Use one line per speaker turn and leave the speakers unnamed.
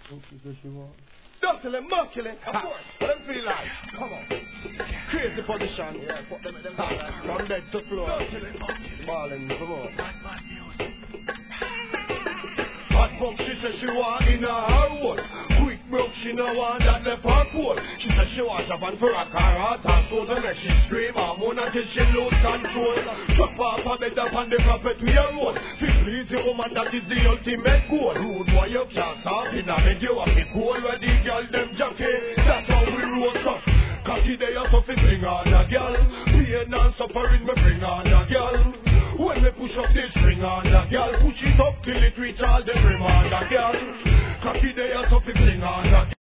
Dirtily, murkily, of course. What them feel like? Come on. Crazy position. Yeah, put them in them from bed to floor. Balling, come on. Hot fuck, she said she want in her wood. Quick broke, she no want that left her cold. She said she want a van for a car out and so the next she scream and moan until she lose control. Drop off a bed up on the carpet we alone. She please the woman, that is the ultimate goal. Rude boy, you can't stop in a bed, you have the cold where the girl them jockey. That's how we roll up. Cocky they are something bring on a girl. Pain and suffering me bring on a girl. When me push up this string on a girl, push it up till it reach all the rim on a girl. Cocky they are something bring on a girl.